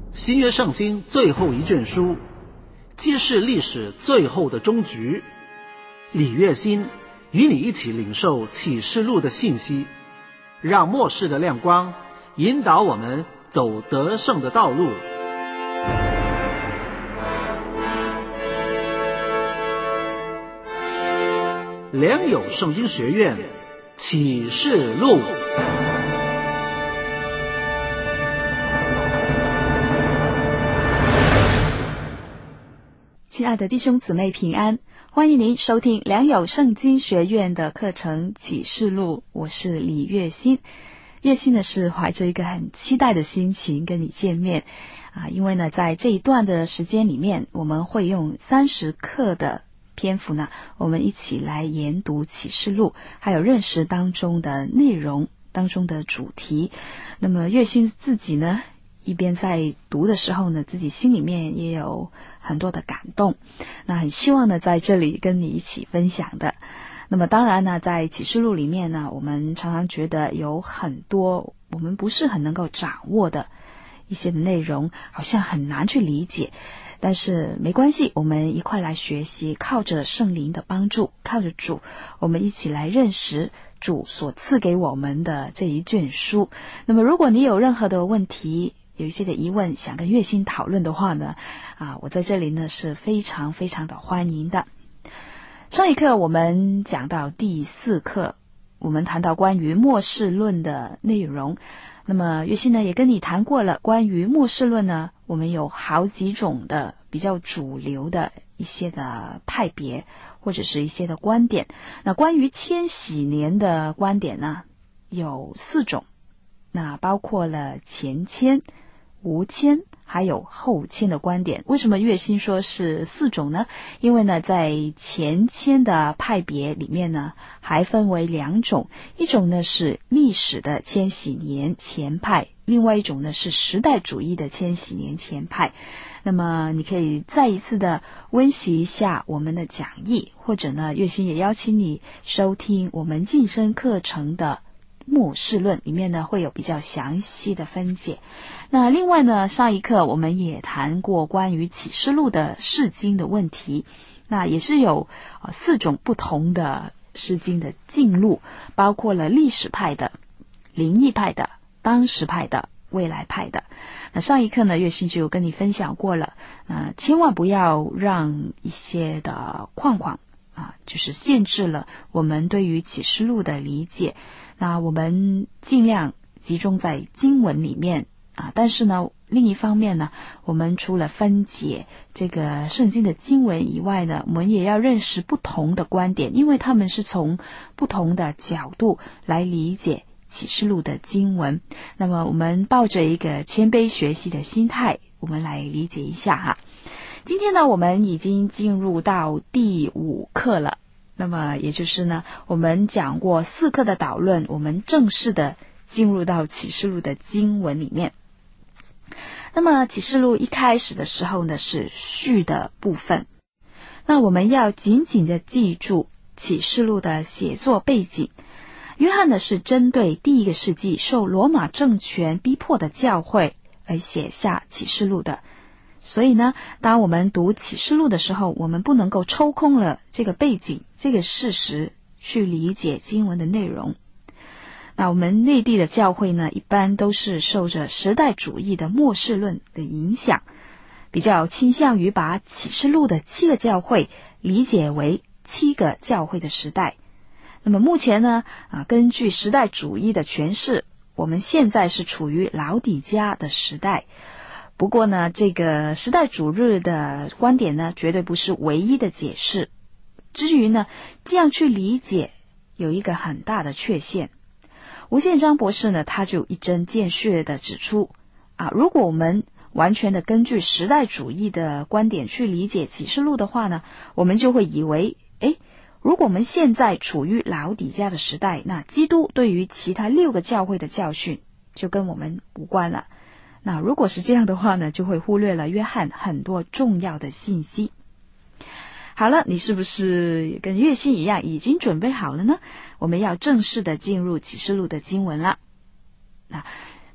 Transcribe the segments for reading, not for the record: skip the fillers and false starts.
新约圣经最后一卷书，揭示历史最后的终局。李月新与你一起领受启示录的信息，让末世的亮光引导我们走得胜的道路。良友圣经学院启示录。 亲爱的弟兄姊妹平安，欢迎您收听良友圣经学院的课程启示录，我是李月新。月新呢是怀着一个很期待的心情跟你见面因为呢在这一段的时间里面，我们会用30课的篇幅呢，我们一起来研读启示录，还有认识当中的内容，当中的主题。那么月新自己呢一边在读的时候呢，自己心里面也有很多的感动，那很希望呢在这里跟你一起分享的。那么当然呢，在启示录里面呢，我们常常觉得有很多我们不是很能够掌握的一些的内容，好像很难去理解，但是没关系，我们一块来学习，靠着圣灵的帮助，靠着主，我们一起来认识主所赐给我们的这一卷书。那么如果你有任何的问题，有一些的疑问想跟月新讨论的话呢，我在这里呢是非常非常的欢迎的。上一课我们讲到第4课，我们谈到关于末世论的内容。那么月新呢也跟你谈过了，关于末世论呢，我们有好几种的比较主流的一些的派别，或者是一些的观点。那关于千禧年的观点呢，有4种，那包括了前千、无千还有后千的观点。为什么月新说是4种呢？因为呢在前千的派别里面呢还分为2种，一种呢是历史的千禧年前派，另外一种呢是时代主义的千禧年前派。那么你可以再一次的温习一下我们的讲义，或者呢月新也邀请你收听我们晋升课程的末世论，里面呢会有比较详细的分解。那另外呢，上一课我们也谈过关于启示录的释经的问题，那也是有4种不同的释经的进路，包括了历史派的、灵异派的、当时派的、未来派的。那上一课呢，月新就有跟你分享过了，千万不要让一些的框框就是限制了我们对于启示录的理解。那我们尽量集中在经文里面但是呢另一方面呢，我们除了分解这个圣经的经文以外呢，我们也要认识不同的观点，因为他们是从不同的角度来理解启示录的经文。那么我们抱着一个谦卑学习的心态，我们来理解一下今天呢我们已经进入到第5课了，那么也就是呢我们讲过4课的导论，我们正式的进入到启示录的经文里面。那么启示录一开始的时候呢是序的部分，那我们要紧紧的记住启示录的写作背景。约翰呢是针对第1个世纪受罗马政权逼迫的教会而写下启示录的，所以呢当我们读启示录的时候，我们不能够抽空了这个背景这个事实去理解经文的内容。那我们内地的教会呢一般都是受着时代主义的末世论的影响，比较倾向于把启示录的7个教会理解为7个教会的时代。那么目前呢根据时代主义的诠释，我们现在是处于老底嘉的时代。不过呢这个时代主义的观点呢绝对不是唯一的解释。至于呢这样去理解有一个很大的缺陷。吴宪章博士呢他就一针见血的指出如果我们完全的根据时代主义的观点去理解启示录的话呢，我们就会以为如果我们现在处于老底嘉的时代，那基督对于其他6个教会的教训就跟我们无关了。那如果是这样的话呢，就会忽略了约翰很多重要的信息。好了，你是不是跟月新一样已经准备好了呢？我们要正式的进入启示录的经文了。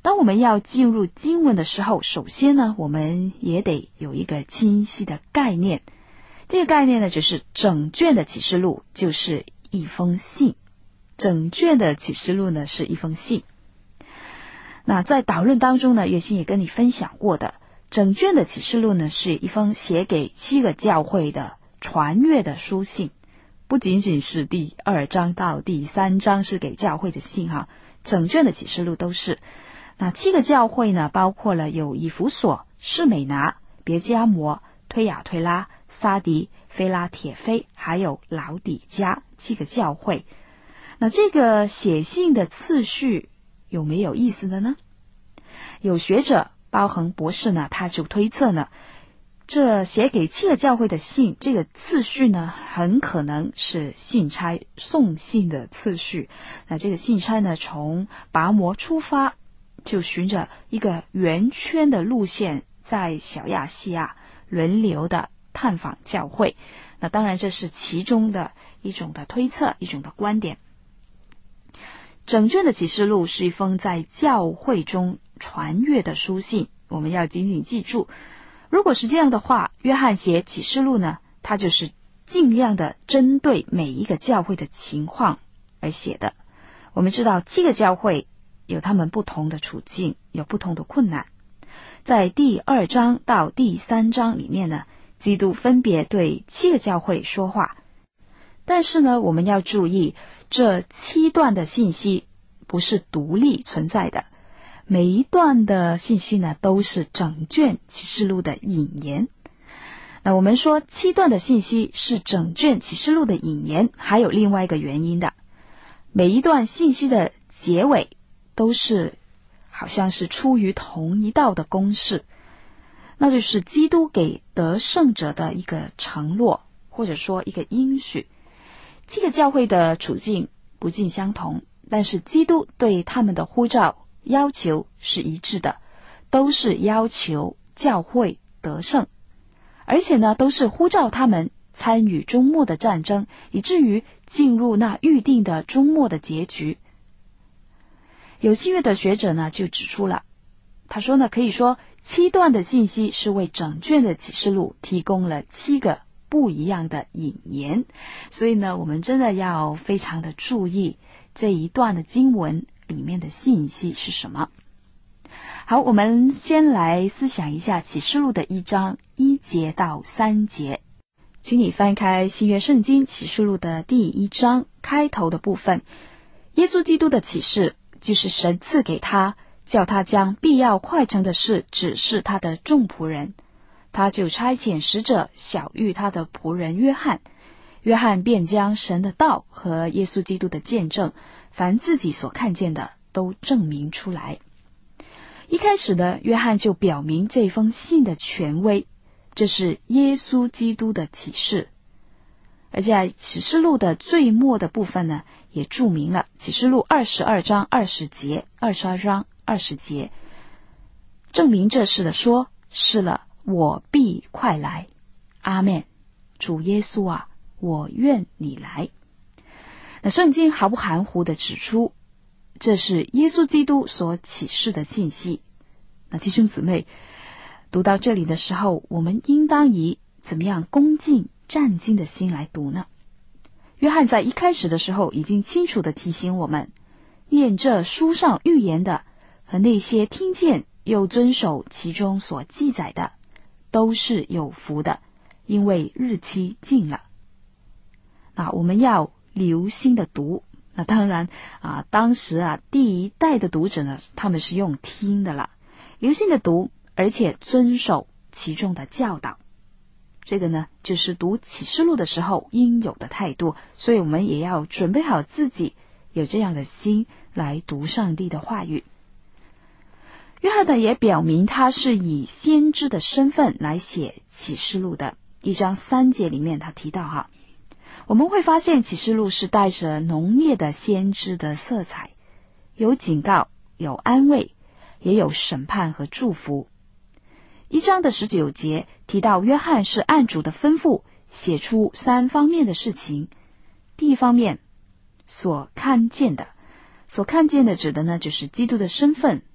当我们要进入经文的时候，首先呢，我们也得有一个清晰的概念。这个概念呢，就是整卷的启示录就是一封信。整卷的启示录呢，是一封信。那在导论当中呢，月心也跟你分享过的，整卷的启示录呢，是一封写给7个教会的传阅的书信。不仅仅是第2章到第3章是给教会的信哈，整卷的启示录都是。那7个教会呢，包括了有以弗所、士美拿、别迦摩、推雅推拉、撒迪、菲拉铁菲，还有老底嘉7个教会。那这个写信的次序有没有意思的呢？有学者包恒博士呢，他就推测呢，这写给7个教会的信，这个次序呢，很可能是信差送信的次序。那这个信差呢，从拔摩出发，就循着一个圆圈的路线，在小亚细亚轮流的探访教会。那当然这是其中的一种的推测，一种的观点。整卷的启示录是一封在教会中传阅的书信，我们要紧紧记住。如果是这样的话，约翰写启示录呢，他就是尽量的针对每一个教会的情况而写的。我们知道7个教会有他们不同的处境，有不同的困难。在第2章到第3章里面呢，基督分别对7个教会说话。但是呢，我们要注意，这7段的信息不是独立存在的，每一段的信息呢，都是整卷启示录的引言。那我们说7段的信息是整卷启示录的引言，还有另外一个原因的。每一段信息的结尾都是好像是出于同一道的公式，那就是基督给得胜者的一个承诺，或者说一个应许。7个教会的处境不尽相同，但是基督对他们的呼召要求是一致的，都是要求教会得胜，而且呢，都是呼召他们参与终末的战争，以至于进入那预定的终末的结局。有新约的学者呢，就指出了，他说呢，可以说7段的信息是为整卷的启示录提供了7个不一样的引言。所以呢，我们真的要非常的注意这一段的经文里面的信息是什么。好，我们先来思想一下启示录的1章1节到3节。请你翻开新约圣经启示录的第1章开头的部分。耶稣基督的启示，就是神赐给他，叫他将必要快成的事指示他的众仆人。他就差遣使者晓谕他的仆人约翰，约翰便将神的道和耶稣基督的见证，凡自己所看见的都证明出来。一开始呢，约翰就表明这封信的权威，这是耶稣基督的启示。而在启示录的最末的部分呢，也注明了启示录22章20节，22章20节，证明这事的说，是了，我必快来。阿们。主耶稣啊，我愿你来。那圣经毫不含糊地指出，这是耶稣基督所启示的信息。那弟兄姊妹，读到这里的时候，我们应当以怎么样恭敬战兢的心来读呢？约翰在一开始的时候已经清楚地提醒我们，念这书上预言的和那些听见又遵守其中所记载的，都是有福的，因为日期近了。那我们要留心的读。那当然当时第一代的读者呢，他们是用听的了，留心的读，而且遵守其中的教导。这个呢，就是读启示录的时候应有的态度，所以我们也要准备好自己有这样的心来读上帝的话语。约翰呢也表明他是以先知的身份来写启示录的。1章3节里面他提到我们会发现启示录是带着浓烈的先知的色彩，有警告，有安慰，也有审判和祝福。1章的19节提到约翰是按主的吩咐写出3方面的事情。第一方面，所看见的指的呢，就是基督的身份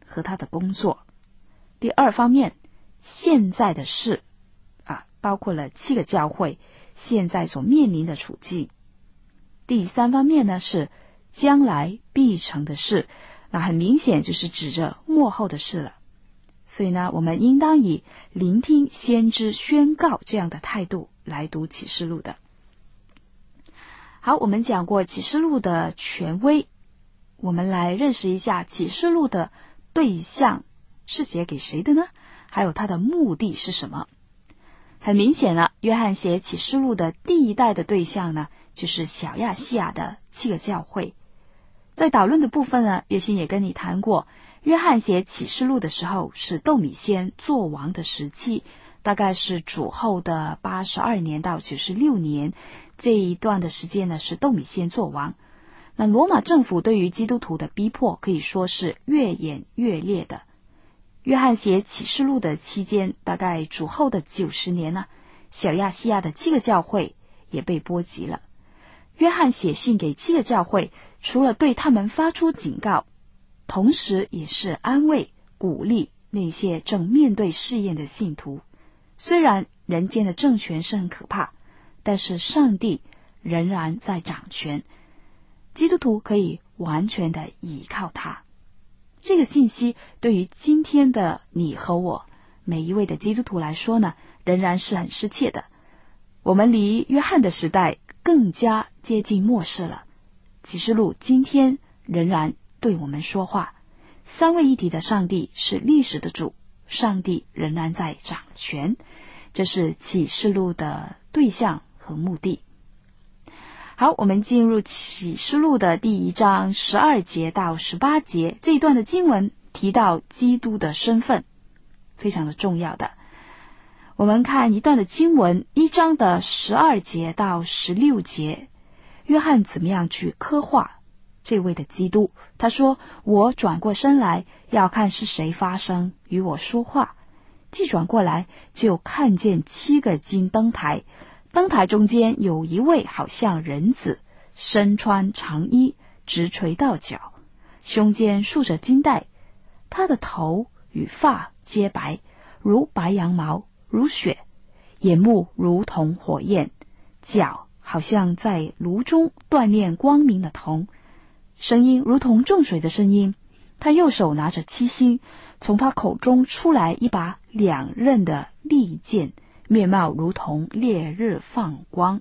和他的工作。第二方面，现在的事包括了7个教会现在所面临的处境。第三方面呢，是将来必成的事，那很明显就是指着末后的事了。所以呢，我们应当以聆听先知宣告这样的态度来读启示录的。好，我们讲过启示录的权威，我们来认识一下启示录的对象是写给谁的呢？还有它的目的是什么？很明显了，约翰写启示录的第一代的对象呢，就是小亚细亚的7个教会。在导论的部分呢，月心也跟你谈过，约翰写启示录的时候是窦米先作王的时期，大概是主后的82年到96年，这一段的时间呢是窦米先作王。那罗马政府对于基督徒的逼迫可以说是越演越烈的。约翰写启示录的期间，大概主后的90年呢，小亚细亚的7个教会也被波及了。约翰写信给7个教会，除了对他们发出警告，同时也是安慰鼓励那些正面对试验的信徒。虽然人间的政权是很可怕，但是上帝仍然在掌权，基督徒可以完全的倚靠他。这个信息对于今天的你和我每一位的基督徒来说呢，仍然是很深切的。我们离约翰的时代更加接近末世了，启示录今天仍然对我们说话。三位一体的上帝是历史的主，上帝仍然在掌权，这是启示录的对象和目的。好，我们进入启示录的第1章12节到18节，这一段的经文提到基督的身份，非常的重要的。我们看一段的经文，1章的12节到16节，约翰怎么样去刻画这位的基督。他说，我转过身来，要看是谁发声与我说话。既转过来，就看见7个金灯台，灯台中间有一位好像人子，身穿长衣，直垂到脚，胸间束着金带，他的头与发皆白，如白羊毛，如雪，眼目如同火焰，脚好像在炉中锻炼光明的铜，声音如同众水的声音。他右手拿着7星，从他口中出来一把2刃的利剑，面貌如同烈日放光。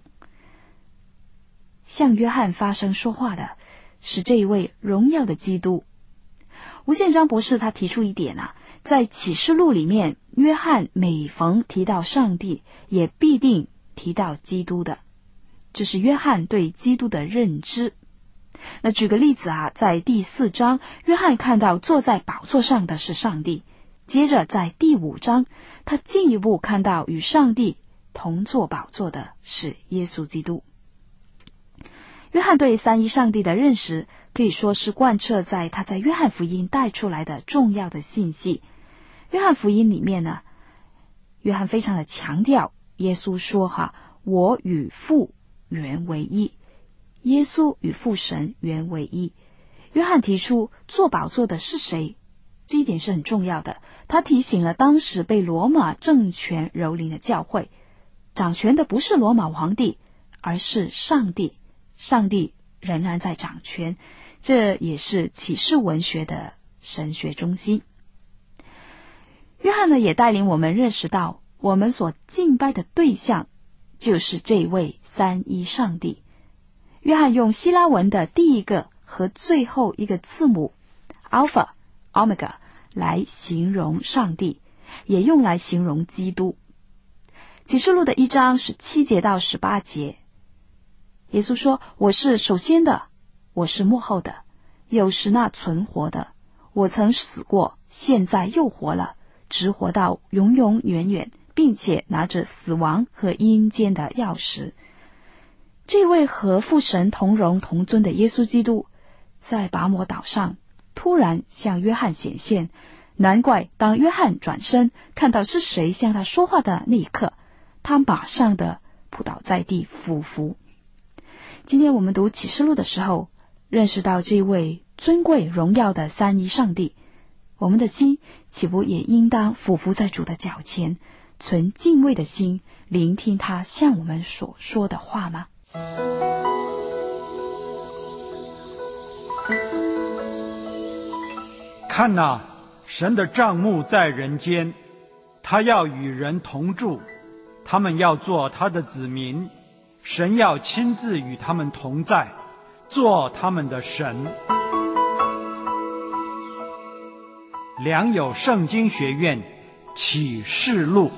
向约翰发声说话的是这一位荣耀的基督。吴宪章博士他提出一点在启示录里面，约翰每逢提到上帝，也必定提到基督的，这是约翰对基督的认知。那举个例子在第4章，约翰看到坐在宝座上的是上帝，接着在第5章，他进一步看到与上帝同坐宝座的是耶稣基督。约翰对三一上帝的认识可以说是贯彻在他在约翰福音带出来的重要的信息。约翰福音里面呢，约翰非常的强调，耶稣说我与父原为一，耶稣与父神原为一。约翰提出坐宝座的是谁，这一点是很重要的。他提醒了当时被罗马政权蹂躏的教会，掌权的不是罗马皇帝，而是上帝，上帝仍然在掌权，这也是启示文学的神学中心。约翰呢，也带领我们认识到，我们所敬拜的对象就是这位三一上帝。约翰用希腊文的第一个和最后一个字母 Alpha Omega 来形容上帝，也用来形容基督。启示录的1章17节到18节，耶稣说，我是首先的，我是末后的，又是那存活的，我曾死过，现在又活了，直活到永永远远，并且拿着死亡和阴间的钥匙。这位和父神同荣同尊的耶稣基督，在拔摩岛上突然向约翰显现，难怪当约翰转身看到是谁向他说话的那一刻，他马上的扑倒在地俯伏。今天我们读启示录的时候，认识到这位尊贵荣耀的三一上帝， 我们的心岂不也应当俯伏在主的脚前，存敬畏的心，聆听他向我们所说的话吗？ 看哪，神的帐幕在人间，他要与人同住，他们要做他的子民，神要亲自与他们同在，做他们的神。良友圣经学院启示录。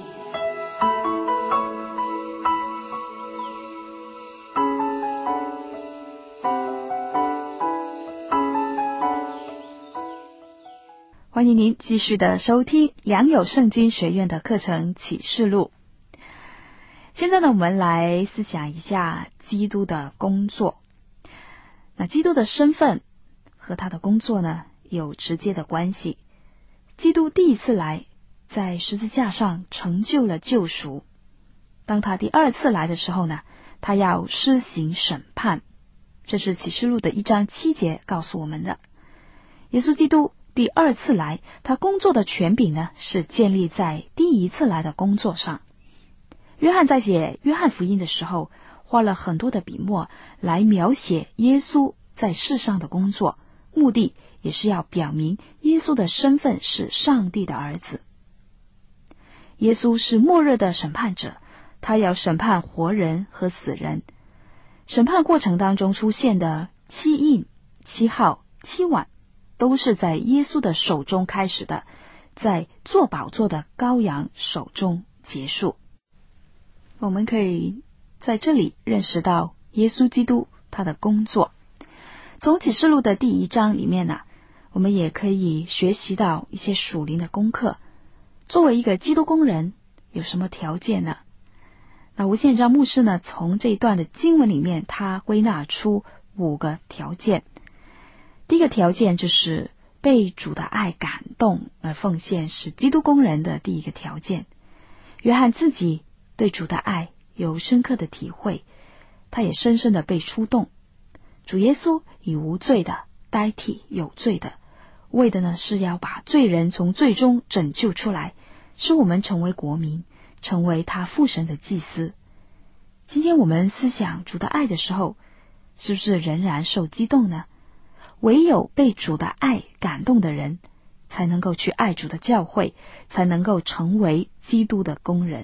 欢迎您继续的收听良友圣经学院的课程启示录。现在呢，我们来思想一下基督的工作。那基督的身份和他的工作呢，有直接的关系。基督第一次来，在十字架上成就了救赎。当他第二次来的时候呢，他要施行审判。这是启示录的1章7节告诉我们的。耶稣基督第二次来，他工作的权柄呢，是建立在第一次来的工作上。约翰在写约翰福音的时候，花了很多的笔墨来描写耶稣在世上的工作，目的也是要表明耶稣的身份是上帝的儿子。耶稣是末日的审判者，他要审判活人和死人。审判过程当中出现的7印、7号、7碗，都是在耶稣的手中开始的，在坐宝座的羔羊手中结束。我们可以在这里认识到耶稣基督他的工作。从启示录的第1章里面呢，我们也可以学习到一些属灵的功课。作为一个基督工人，有什么条件呢？那吴宪章牧师呢，从这一段的经文里面，他归纳出5个条件。第一个条件就是被主的爱感动而奉献，是基督工人的第一个条件。约翰自己对主的爱有深刻的体会，他也深深的被触动。主耶稣以无罪的代替有罪的，为的呢是要把罪人从罪中拯救出来，使我们成为国民，成为他父神的祭司。今天我们思想主的爱的时候，是不是仍然受激动呢？唯有被主的爱感动的人，才能够去爱主的教会，才能够成为基督的工人。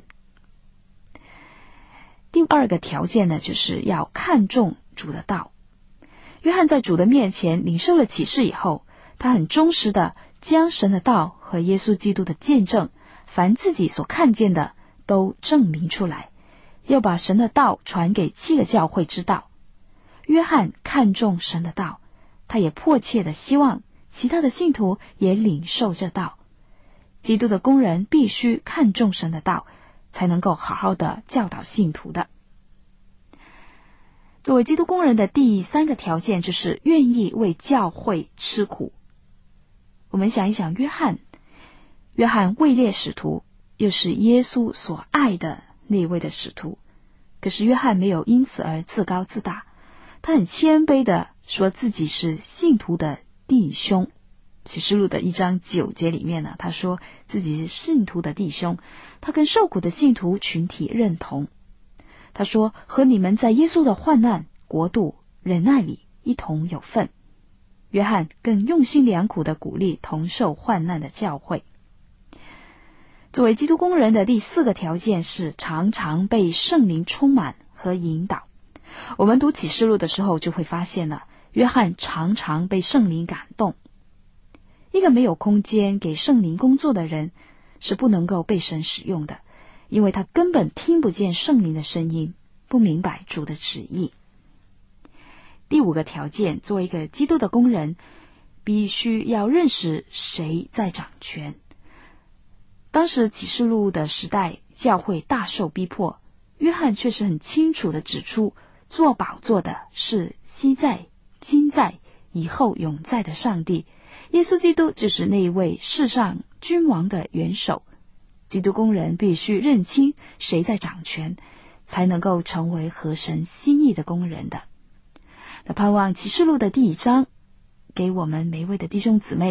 第2个条件呢，就是要看重主的道。约翰在主的面前领受了启示以后，他很忠实的将神的道和耶稣基督的见证，凡自己所看见的都证明出来，要把神的道传给7个教会知道。约翰看重神的道，他也迫切的希望其他的信徒也领受这道。基督的工人必须看重神的道，才能够好好的教导信徒的。作为基督工人的第3个条件，就是愿意为教会吃苦。我们想一想，约翰位列使徒，又是耶稣所爱的那位的使徒，可是约翰没有因此而自高自大，他很谦卑的说自己是信徒的弟兄。启示录的1章9节里面呢，他说自己是信徒的弟兄，他跟受苦的信徒群体认同。他说和你们在耶稣的患难、国度、忍耐里一同有份。约翰更用心良苦的鼓励同受患难的教会。作为基督工人的第4个条件是常常被圣灵充满和引导。我们读启示录的时候就会发现了，约翰常常被圣灵感动。一个没有空间给圣灵工作的人，是不能够被神使用的，因为他根本听不见圣灵的声音，不明白主的旨意。第5个条件，作为一个基督的工人，必须要认识谁在掌权。当时启示录的时代，教会大受逼迫，约翰却是很清楚地指出，坐宝座的是昔在、今在、以后永在的上帝。耶稣基督就是那一位世上君王的元首。基督工人必须认清谁在掌权，才能够成为合神心意的工人的。那盼望启示录的第1章给我们每位的弟兄姊妹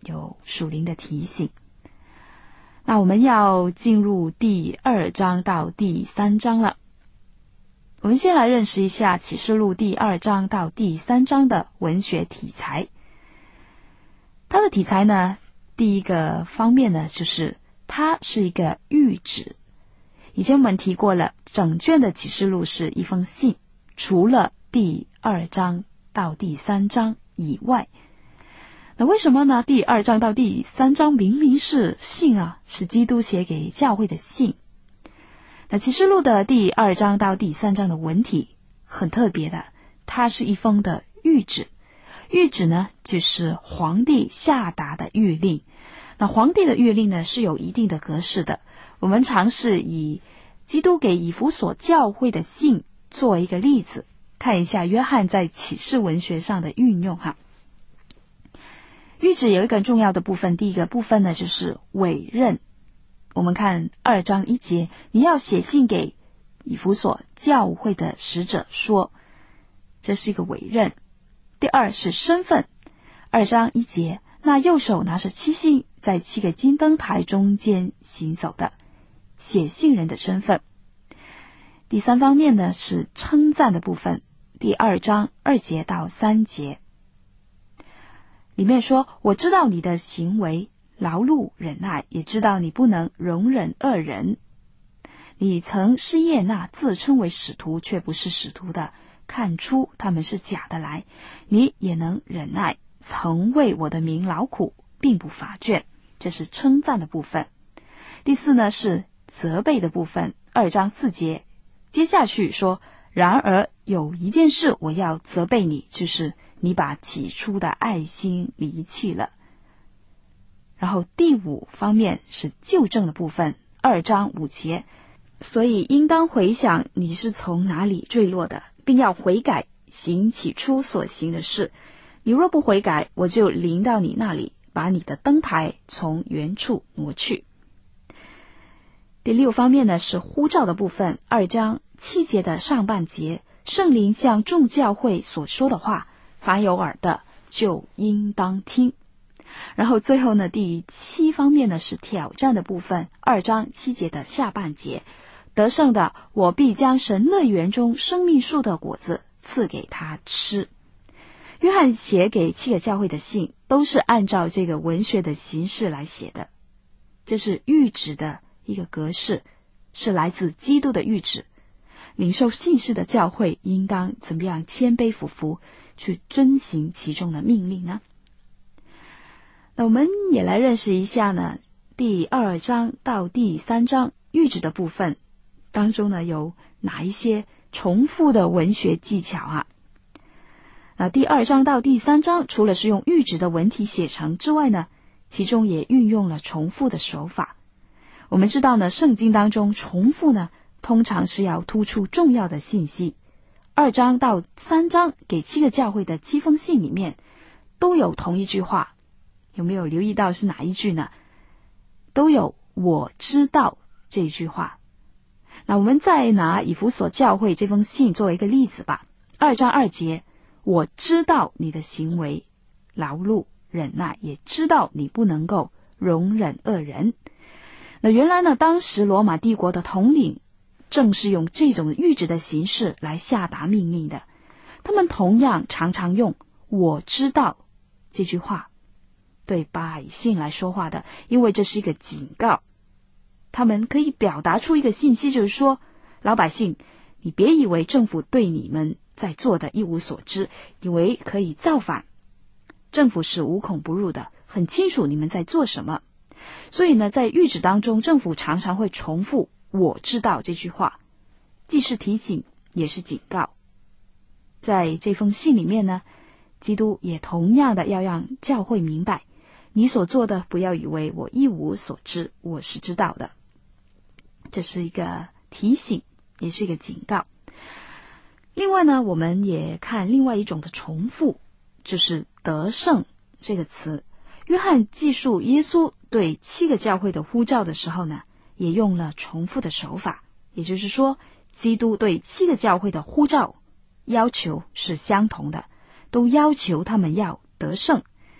有属灵的提醒。那我们要进入第2章到第3章了。我们先来认识一下启示录第2章到第3章的文学题材。它的题材呢，第一个方面呢，就是它是一个谕旨。以前我们提过了，整卷的启示录是一封信，除了第2章到第3章以外。那为什么呢？第2章到第3章明明是信啊，是基督写给教会的信。那启示录的第2章到第3章的文体很特别的，它是一封的谕旨。谕旨呢，就是皇帝下达的谕令。那皇帝的谕令呢，是有一定的格式的。我们尝试以基督给以弗所教会的信做一个例子，看一下约翰在启示文学上的运用哈。谕旨有一个重要的部分，第一个部分呢，就是委任。我们看2章1节，你要写信给以弗所教会的使者说，这是一个委任。第二是身份，2章1节，那右手拿着7星，在7个金灯台中间行走的，写信人的身份。第3方面呢，是称赞的部分，第2章2节到3节，里面说，我知道你的行为劳碌忍耐，也知道你不能容忍恶人。你曾试验那自称为使徒却不是使徒的，看出他们是假的来。你也能忍耐，曾为我的名劳苦，并不乏倦。这是称赞的部分。第4呢，是责备的部分，2章4节，接下去说，然而有一件事我要责备你，就是你把起初的爱心离弃了。然后第5方面是纠正的部分，2章5节，所以应当回想你是从哪里坠落的，并要悔改，行起初所行的事。你若不悔改，我就临到你那里，把你的灯台从原处挪去。第6方面呢，是呼召的部分，2章7节的上半节，圣灵向众教会所说的话，凡有耳的就应当听。然后最后呢，第7方面呢，是挑战的部分，2章7节的下半节，得胜的，我必将神乐园中生命树的果子赐给他吃。约翰写给7个教会的信都是按照这个文学的形式来写的，这是谕旨的一个格式，是来自基督的谕旨。领受信士的教会应当怎么样谦卑服服，去遵行其中的命令呢？那我们也来认识一下呢，第2章到第3章谕旨的部分当中呢，有哪一些重复的文学技巧啊？那第2章到第3章除了是用谕旨的文体写成之外呢，其中也运用了重复的手法。我们知道呢，圣经当中重复呢，通常是要突出重要的信息。2章到3章给7个教会的7封信里面都有同一句话，有没有留意到是哪一句呢？都有我知道这一句话。那我们再拿以弗所教会这封信作为一个例子吧。2章2节，我知道你的行为劳碌忍耐，也知道你不能够容忍恶人。那原来呢，当时罗马帝国的统领正是用这种谕旨的形式来下达命令的。他们同样常常用我知道这句话对百姓来说话的，因为这是一个警告。他们可以表达出一个信息，就是说，老百姓，你别以为政府对你们在做的一无所知，以为可以造反。政府是无孔不入的，很清楚你们在做什么。所以呢，在谕旨当中，政府常常会重复我知道这句话，既是提醒也是警告。在这封信里面呢，基督也同样的要让教会明白，你所做的不要以为我一无所知，我是知道的。这是一个提醒，也是一个警告。另外呢，我们也看另外一种的重复，就是得胜这个词。约翰记述耶稣对7个教会的呼召的时候呢，也用了重复的手法，也就是说，基督对7个教会的呼召要求是相同的，都要求他们要得胜。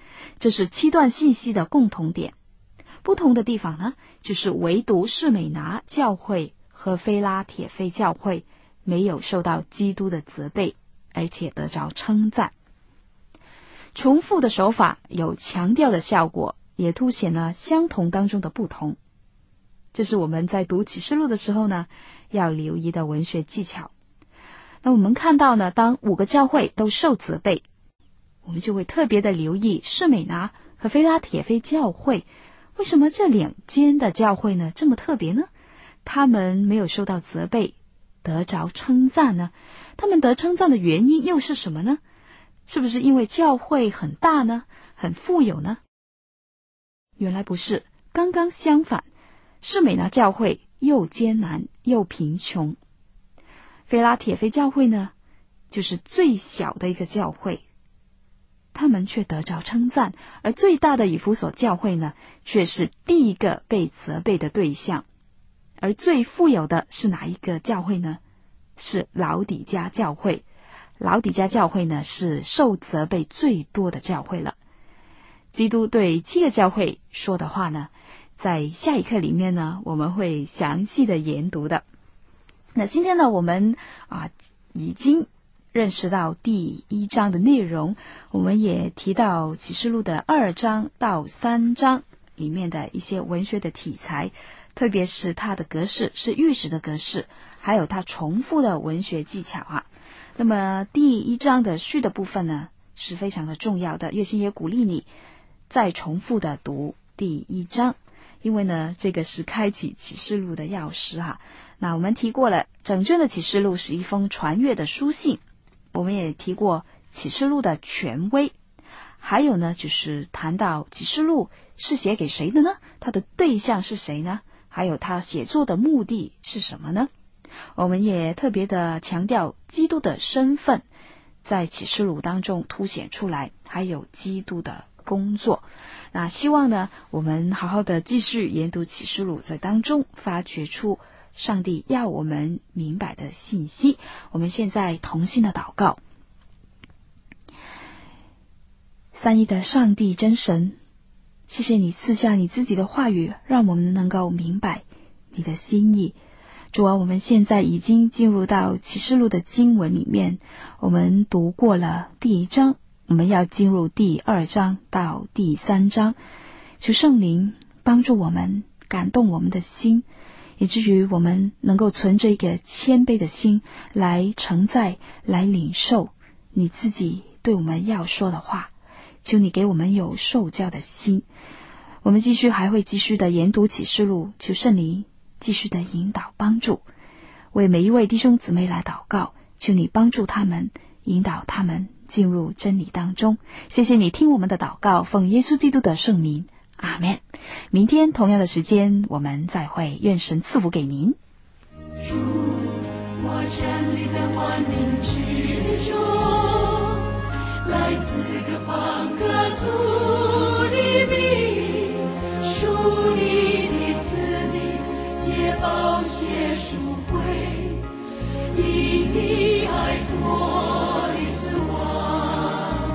这是7段信息的共同点。不同的地方呢，就是唯独士美拿教会和菲拉铁非教会没有受到基督的责备，而且得着称赞。重复的手法有强调的效果，也凸显了相同当中的不同。这是我们在读启示录的时候呢，要留意的文学技巧。那我们看到呢，当5个教会都受责备，我们就会特别的留意士美拿和菲拉铁非教会。为什么这2间的教会呢这么特别呢？他们没有受到责备，得着称赞呢？他们得称赞的原因又是什么呢？是不是因为教会很大呢？很富有呢？原来不是，刚刚相反，士美拿教会又艰难又贫穷。菲拉铁非教会呢，就是最小的一个教会，他们却得着称赞，而最大的以弗所教会呢，却是第一个被责备的对象。而最富有的是哪一个教会呢？是老底嘉教会。老底嘉教会呢，是受责备最多的教会了。基督对7个教会说的话呢，在下一课里面呢，我们会详细的研读的。那今天呢，我们已经认识到第1章的内容，我们也提到启示录的2章到3章里面的一些文学的题材，特别是它的格式是预史的格式，还有它重复的文学技巧啊。那么第1章的序的部分呢，是非常的重要的，月星也鼓励你再重复的读第1章，因为呢，这个是开启启示录的钥匙哈。那我们提过了，整卷的启示录是一封传阅的书信，我们也提过启示录的权威，还有呢，就是谈到启示录是写给谁的呢？它的对象是谁呢？还有它写作的目的是什么呢？我们也特别的强调基督的身份在启示录当中凸显出来，还有基督的工作。那希望呢，我们好好的继续研读启示录，在当中发掘出上帝要我们明白的信息。我们现在同心的祷告。三一的上帝真神，谢谢你赐下你自己的话语，让我们能够明白你的心意。主啊，我们现在已经进入到启示录的经文里面，我们读过了第1章，我们要进入第2章到第3章。求圣灵帮助我们，感动我们的心，以至于我们能够存着一个谦卑的心来承载，来领受你自己对我们要说的话。求你给我们有受教的心。我们还会继续的研读启示录，求圣灵继续的引导帮助，为每一位弟兄姊妹来祷告，求你帮助他们，引导他们进入真理当中。谢谢你听我们的祷告，奉耶稣基督的圣名，阿们。明天同样的时间我们再会，愿神赐福给您。 主，我站立在万民之中，来自各方各族的民，属你的子民，皆宝血赎回，因你爱过的死亡，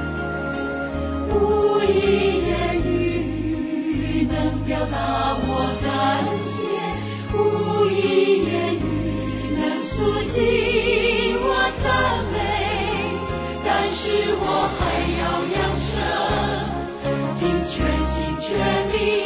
无一言语能表达我感谢，无一言语能诉尽我赞美，但是我还要扬声，尽全心全力